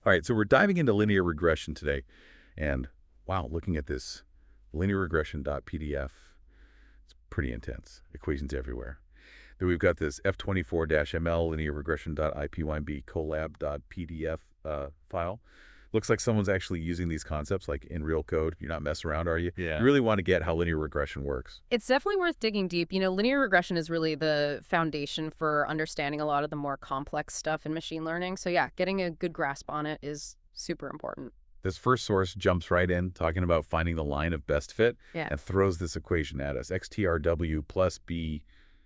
All right, so we're diving into linear regression today. And wow, looking at this linearregression.pdf, it's pretty intense. Equations everywhere. Then we've got this F24-ML linearregression.ipynb collab.pdf file. Looks like someone's actually using these concepts like in real code. You're not messing around, are you? Yeah. You really want to get how linear regression works. It's definitely worth digging deep. Linear regression is really the foundation for understanding a lot of the more complex stuff in machine learning. So yeah, getting a good grasp on it is super important. This first source jumps right in, talking about finding the line of best fit, Yeah. and throws this equation at us, xtrw plus b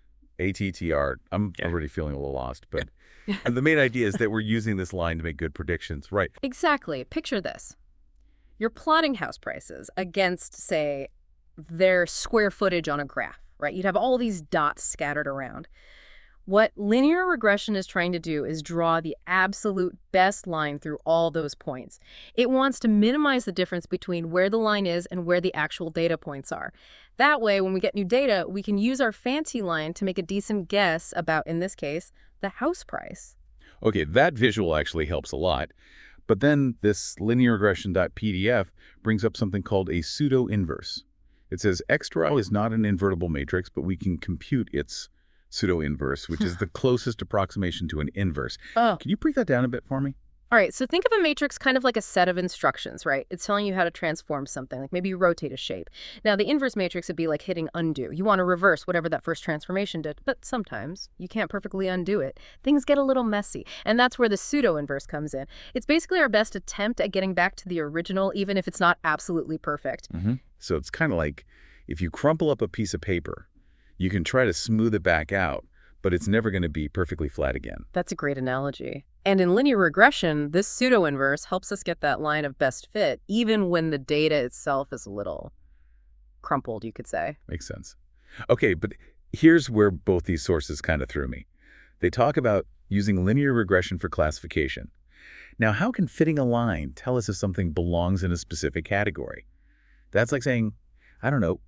ATTR. I'm already feeling a little lost, but the main idea is that we're using this line to make good predictions. Right. Exactly. Picture this. You're plotting house prices against, say, their square footage on a graph, right? You'd have all these dots scattered around. What linear regression is trying to do is draw the absolute best line through all those points. It wants to minimize the difference between where the line is and where the actual data points are. That way, when we get new data, we can use our fancy line to make a decent guess about, in this case, the house price. Okay, that visual actually helps a lot. But then this linearregression.pdf brings up something called a pseudo-inverse. It says xTOR is not an invertible matrix, but we can compute its pseudo-inverse, which is the closest approximation to an inverse. Oh. Can you break that down a bit for me? All right, so think of a matrix kind of like a set of instructions, right? It's telling you how to transform something, like maybe you rotate a shape. Now, the inverse matrix would be like hitting undo. You want to reverse whatever that first transformation did, but sometimes you can't perfectly undo it. Things get a little messy, and that's where the pseudo-inverse comes in. It's basically our best attempt at getting back to the original, even if it's not absolutely perfect. So it's kind of like if you crumple up a piece of paper, you can try to smooth it back out, but it's never going to be perfectly flat again. That's a great analogy. And in linear regression, this pseudo-inverse helps us get that line of best fit, even when the data itself is a little crumpled, you could say. Makes sense. Okay, but here's where both these sources kind of threw me. They talk about using linear regression for classification. Now, how can fitting a line tell us if something belongs in a specific category? That's like saying, I don't know,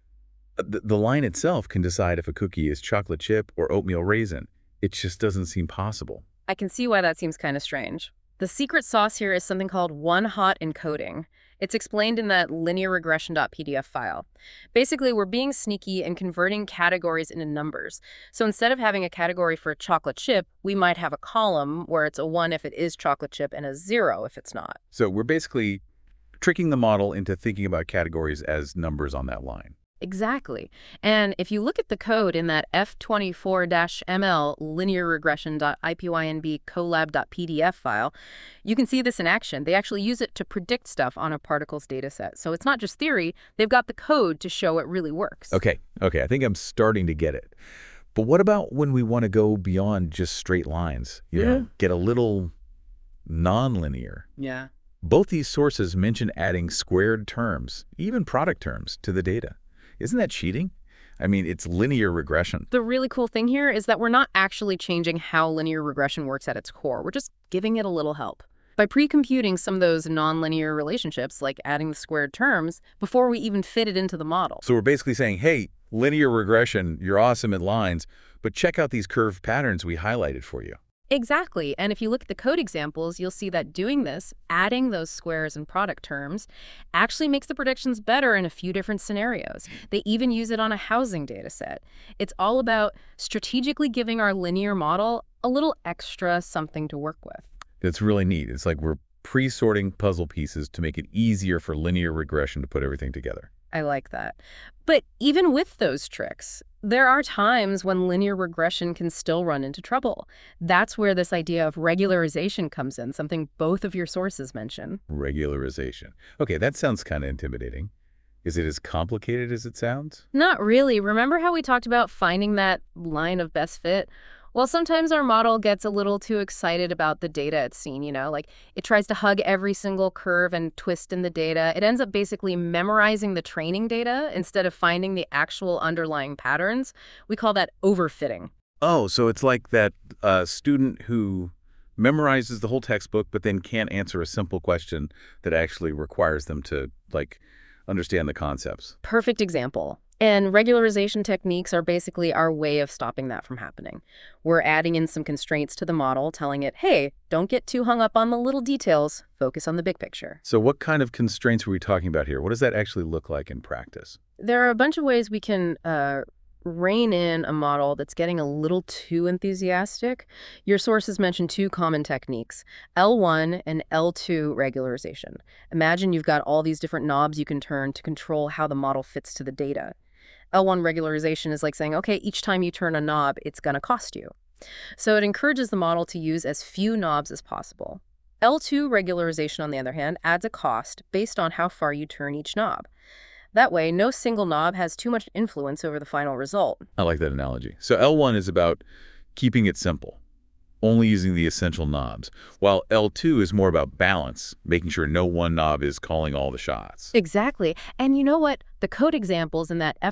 the line itself can decide if a cookie is chocolate chip or oatmeal raisin. It just doesn't seem possible. I can see why that seems kind of strange. The secret sauce here is something called one-hot encoding. It's explained in that linearregression.pdf file. Basically, we're being sneaky and converting categories into numbers. So instead of having a category for chocolate chip, we might have a column where it's a 1 if it is chocolate chip and a 0 if it's not. So we're basically tricking the model into thinking about categories as numbers on that line. Exactly. And if you look at the code in that F24-ML linearregression.ipynb collab.pdf file, you can see this in action. They actually use it to predict stuff on a particles data set. So it's not just theory, they've got the code to show it really works. Okay, I think I'm starting to get it. But what about when we want to go beyond just straight lines? You know, get a little nonlinear. Yeah. Both these sources mention adding squared terms, even product terms, to the data. Isn't that cheating? I mean, it's linear regression. The really cool thing here is that we're not actually changing how linear regression works at its core. We're just giving it a little help. By pre-computing some of those nonlinear relationships, like adding the squared terms, before we even fit it into the model. So we're basically saying, hey, linear regression, you're awesome at lines, but check out these curved patterns we highlighted for you. Exactly. And if you look at the code examples, you'll see that doing this, adding those squares and product terms, actually makes the predictions better in a few different scenarios. They even use it on a housing data set. It's all about strategically giving our linear model a little extra something to work with. It's really neat. It's like we're pre-sorting puzzle pieces to make it easier for linear regression to put everything together. I like that. But even with those tricks, there are times when linear regression can still run into trouble. That's where this idea of regularization comes in, something both of your sources mention. Regularization. Okay, that sounds kind of intimidating. Is it as complicated as it sounds? Not really. Remember how we talked about finding that line of best fit? Well, sometimes our model gets a little too excited about the data it's seen, like it tries to hug every single curve and twist in the data. It ends up basically memorizing the training data instead of finding the actual underlying patterns. We call that overfitting. Oh, so it's like that student who memorizes the whole textbook but then can't answer a simple question that actually requires them to, understand the concepts. Perfect example. And regularization techniques are basically our way of stopping that from happening. We're adding in some constraints to the model, telling it, hey, don't get too hung up on the little details, focus on the big picture. So what kind of constraints are we talking about here? What does that actually look like in practice? There are a bunch of ways we can rein in a model that's getting a little too enthusiastic. Your sources mentioned two common techniques, L1 and L2 regularization. Imagine you've got all these different knobs you can turn to control how the model fits to the data. L1 regularization is like saying, okay, each time you turn a knob, it's going to cost you. So it encourages the model to use as few knobs as possible. L2 regularization, on the other hand, adds a cost based on how far you turn each knob. That way, no single knob has too much influence over the final result. I like that analogy. So L1 is about keeping it simple, only using the essential knobs, while L2 is more about balance, making sure no one knob is calling all the shots. Exactly. And you know what? The code examples in that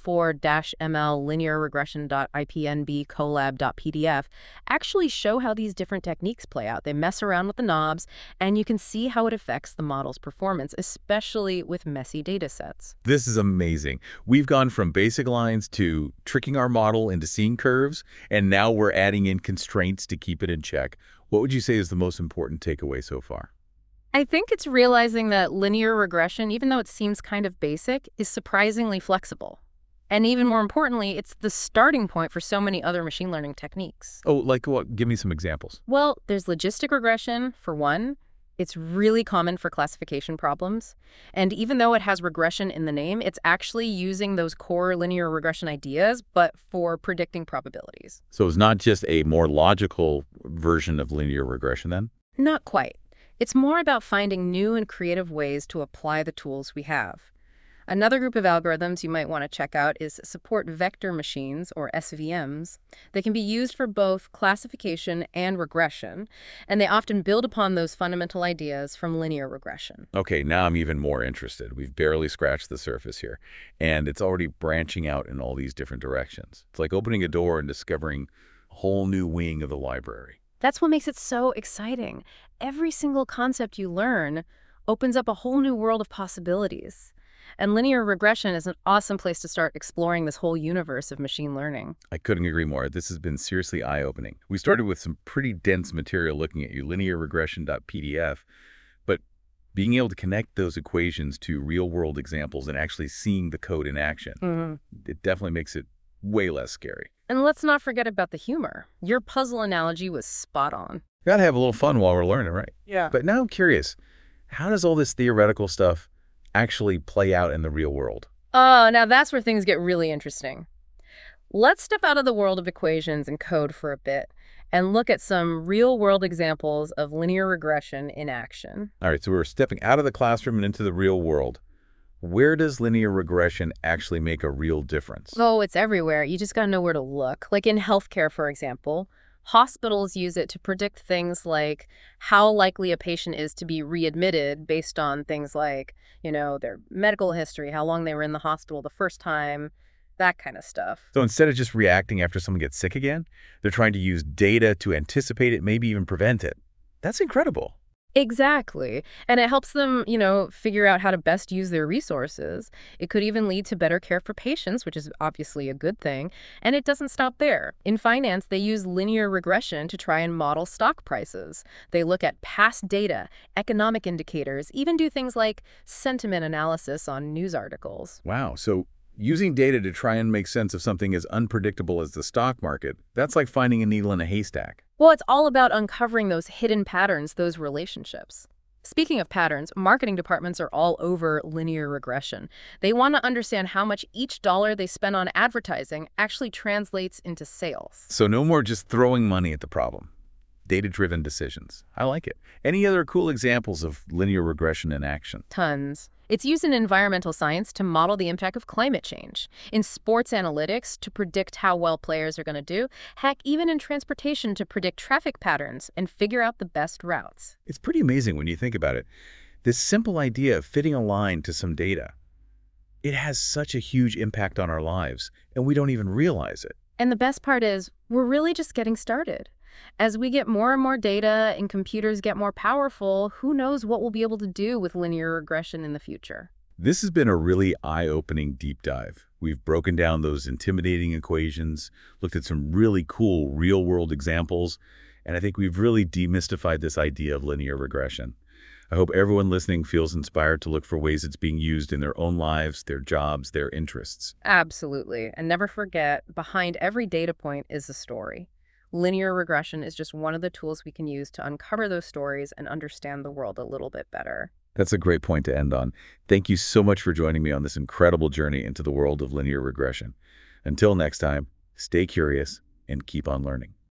F24-ML linear regression.ipnb collab.pdf actually show how these different techniques play out. They mess around with the knobs, and you can see how it affects the model's performance, especially with messy data sets. This is amazing. We've gone from basic lines to tricking our model into seeing curves, and now we're adding in constraints to keep it in check. What would you say is the most important takeaway so far? I think it's realizing that linear regression, even though it seems kind of basic, is surprisingly flexible. And even more importantly, it's the starting point for so many other machine learning techniques. Oh, like what? Give me some examples. Well, there's logistic regression, for one. It's really common for classification problems. And even though it has regression in the name, it's actually using those core linear regression ideas, but for predicting probabilities. So it's not just a more logical version of linear regression then? Not quite. It's more about finding new and creative ways to apply the tools we have. Another group of algorithms you might want to check out is support vector machines, or SVMs. They can be used for both classification and regression, and they often build upon those fundamental ideas from linear regression. Okay, now I'm even more interested. We've barely scratched the surface here, and it's already branching out in all these different directions. It's like opening a door and discovering a whole new wing of the library. That's what makes it so exciting. Every single concept you learn opens up a whole new world of possibilities. And linear regression is an awesome place to start exploring this whole universe of machine learning. I couldn't agree more. This has been seriously eye-opening. We started with some pretty dense material looking at your linear regression.pdf, but being able to connect those equations to real-world examples and actually seeing the code in action, it definitely makes it way less scary. And let's not forget about the humor. Your puzzle analogy was spot on. Gotta have a little fun while we're learning, right? Yeah. But now I'm curious, how does all this theoretical stuff actually play out in the real world? Oh, now that's where things get really interesting. Let's step out of the world of equations and code for a bit and look at some real-world examples of linear regression in action. All right, so we're stepping out of the classroom and into the real world. Where does linear regression actually make a real difference? Oh, it's everywhere. You just gotta know where to look. Like in healthcare, for example, hospitals use it to predict things like how likely a patient is to be readmitted based on things like, their medical history, how long they were in the hospital the first time, that kind of stuff. So instead of just reacting after someone gets sick again, they're trying to use data to anticipate it, maybe even prevent it. That's incredible. Exactly. And it helps them, figure out how to best use their resources. It could even lead to better care for patients, which is obviously a good thing. And it doesn't stop there. In finance, they use linear regression to try and model stock prices. They look at past data, economic indicators, even do things like sentiment analysis on news articles. Wow. So using data to try and make sense of something as unpredictable as the stock market, that's like finding a needle in a haystack. Well, it's all about uncovering those hidden patterns, those relationships. Speaking of patterns, marketing departments are all over linear regression. They want to understand how much each dollar they spend on advertising actually translates into sales. So no more just throwing money at the problem. Data-driven decisions. I like it. Any other cool examples of linear regression in action? Tons. It's used in environmental science to model the impact of climate change, in sports analytics to predict how well players are going to do, heck, even in transportation to predict traffic patterns and figure out the best routes. It's pretty amazing when you think about it. This simple idea of fitting a line to some data, it has such a huge impact on our lives, and we don't even realize it. And the best part is, we're really just getting started. As we get more and more data and computers get more powerful, who knows what we'll be able to do with linear regression in the future. This has been a really eye-opening deep dive. We've broken down those intimidating equations, looked at some really cool real-world examples, and I think we've really demystified this idea of linear regression. I hope everyone listening feels inspired to look for ways it's being used in their own lives, their jobs, their interests. Absolutely. And never forget, behind every data point is a story. Linear regression is just one of the tools we can use to uncover those stories and understand the world a little bit better. That's a great point to end on. Thank you so much for joining me on this incredible journey into the world of linear regression. Until next time, stay curious and keep on learning.